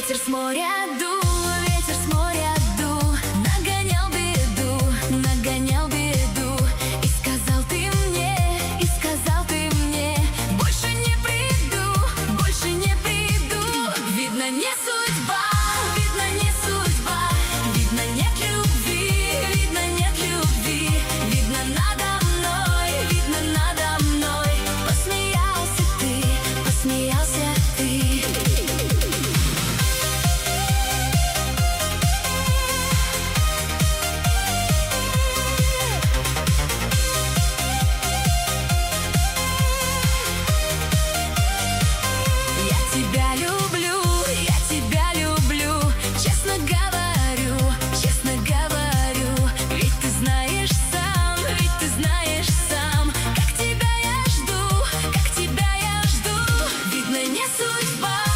Ветер с моря дул, ветер с моря дул, нагонял беду, нагонял беду. И сказал ты мне, больше не приду, больше не приду. Видно, не судьба, видно, не судьба, видно, нет любви, видно, нет любви. Видно, надо мной, видно, надо мной. Посмеялся ты, посмеялся ты. Я тебя люблю, честно говорю, ведь ты знаешь сам, как тебя я жду, Видно, не судьба.